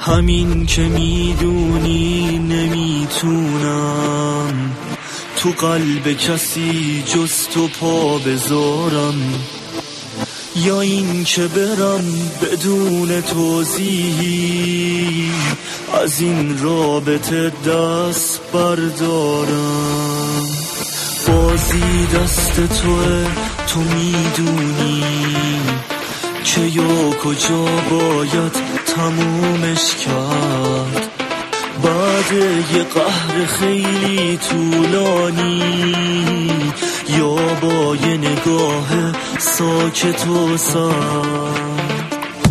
همین که میدونی نمیتونم تو قلب کسی جز تو پا بذارم، یا این که برم بدون توضیحی از این رابطه دست بردارم. بازی دست توه، تو میدونی که یا کجا باید تمومش کرد. بعد یه قهر خیلی طولانی یا با یه نگاه ساکت و سرد.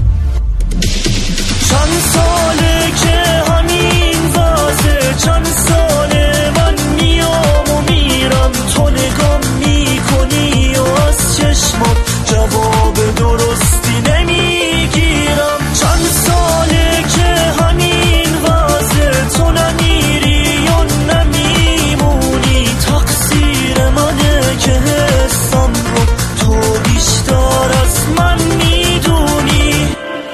چند ساله که همین وضعه، چند ساله من میام و میرم، تو نگام میکنی و از چشمات جواب درستی نمیگیرم. چند ساله که همین وضعه، تو نمیری یا نمیمونی، تقصیر منه که حسم رو تو بیشتر از من میدونی.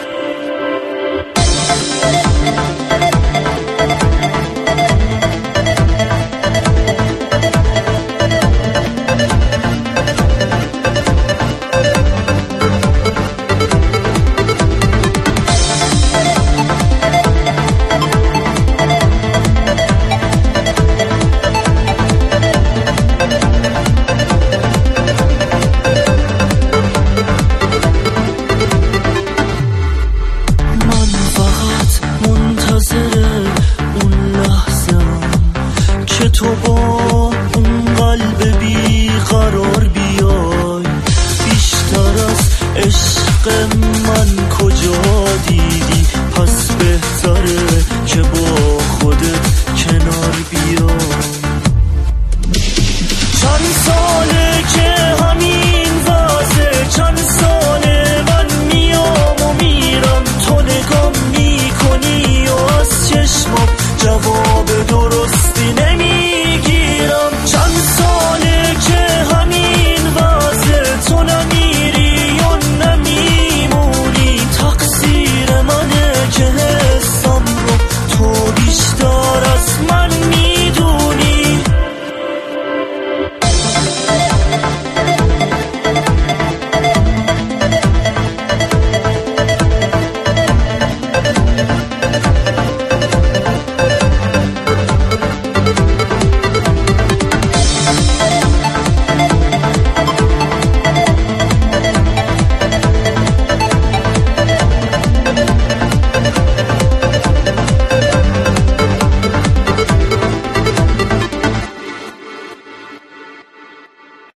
تو با اون قلب بیقرار بیای، بیشتر از عشق من کجا